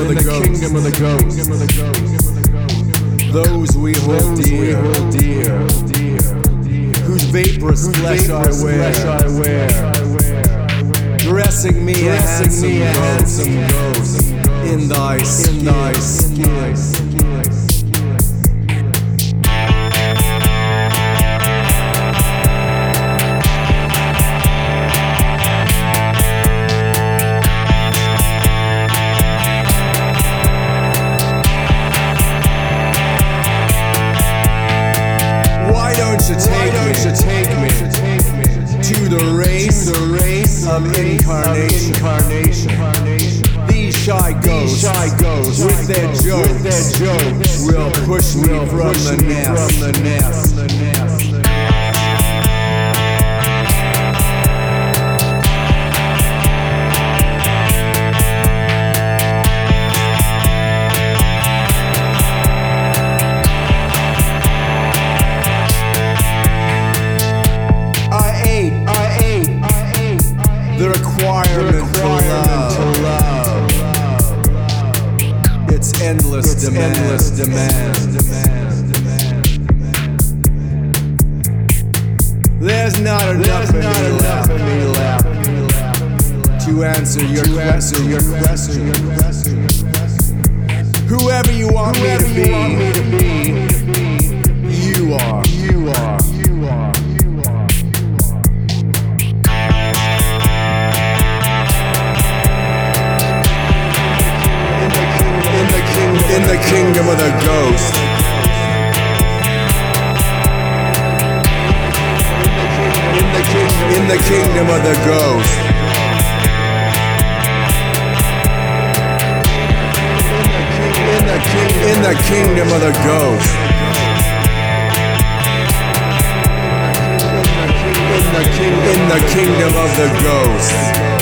of the ghost. Kingdom of the ghost. Those we hold dear. Whose vaporous flesh I wear. Dressing me a handsome ghost in thy skin. Why don't you take me to the race of incarnation? These shy ghosts with their jokes will push me from the nest. The requirement to love. It's endless demand. There's not enough of me left to answer your question. Whoever you want me to be, you are. In the kingdom of the ghost. In the kingdom of the ghost. In the kingdom of the ghost. In the kingdom of the ghost.